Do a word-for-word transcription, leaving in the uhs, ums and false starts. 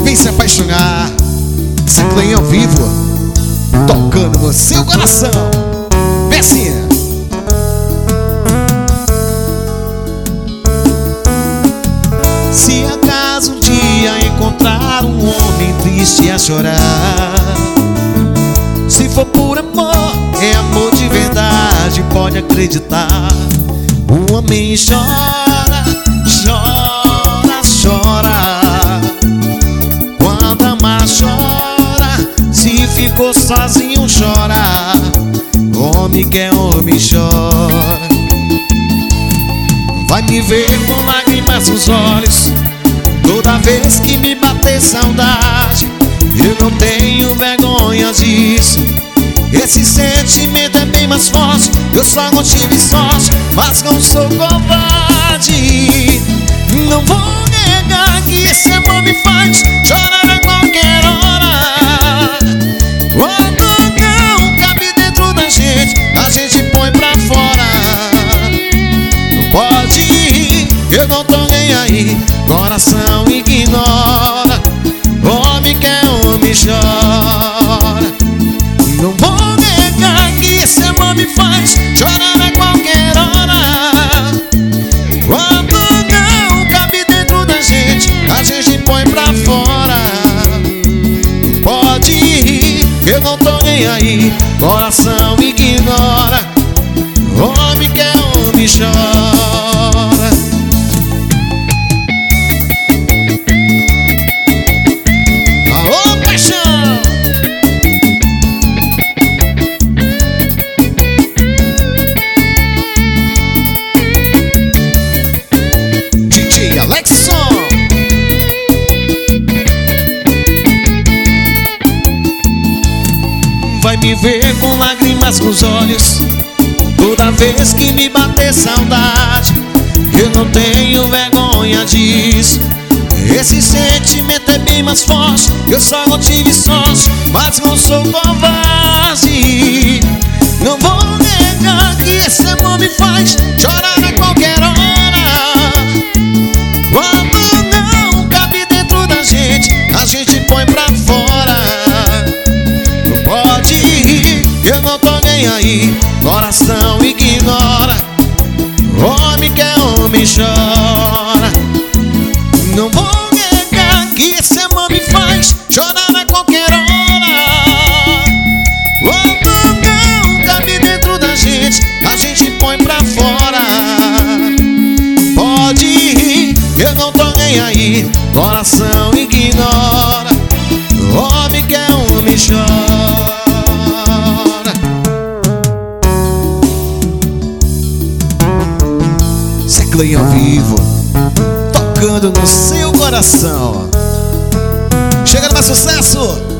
vem se apaixonar. Ciclone ao vivo, tocando no seu coração. Vem assim. Se acaso um dia encontrar um homem triste a chorar, se for por amor, é amor de verdade, pode acreditar. O homem chora, chora, chora. Quando amar chora, se ficou sozinho chora. Homem que é homem chora. Vai me ver com lágrimas nos olhos toda vez que me bater saudade. Eu não tenho vergonha disso. Esse sentimento é bem mais forte. Eu só não tive sorte, mas não sou covarde. Não vou negar que esse amor me faz chorar a qualquer hora. Quando não cabe dentro da gente, a gente põe pra fora. Não pode ir, eu não tô nem aí. Coração ignora. Homem quer, homem chora. Não vou negar que esse amor me faz chorar a qualquer hora. Quando não cabe dentro da gente, a gente põe pra fora. Não pode ir, eu não tô nem aí. Coração ignora. Homem quer, homem chora. Alô, paixão! D J Alexson. Vai me ver com lágrimas nos olhos toda vez que me bater saudade. Eu não tenho vergonha disso. Esse sentimento é bem mais forte. Eu só não tive sorte, mas não sou covarde. Não vou negar que esse amor me faz chorar a qualquer hora. Quando não cabe dentro da gente, a gente põe pra fora. Não pode ir, eu não tô nem aí. Coração ignora. Homem quer, homem chora. Não vou negar que esse amor me faz chorar a qualquer hora. Quando não cabe dentro da gente, a gente põe pra fora. Pode ir, eu não tô nem aí. Coração ignora. Homem quer, homem chora. Ciclone ao vivo, tocando no seu coração. Chegando mais sucesso.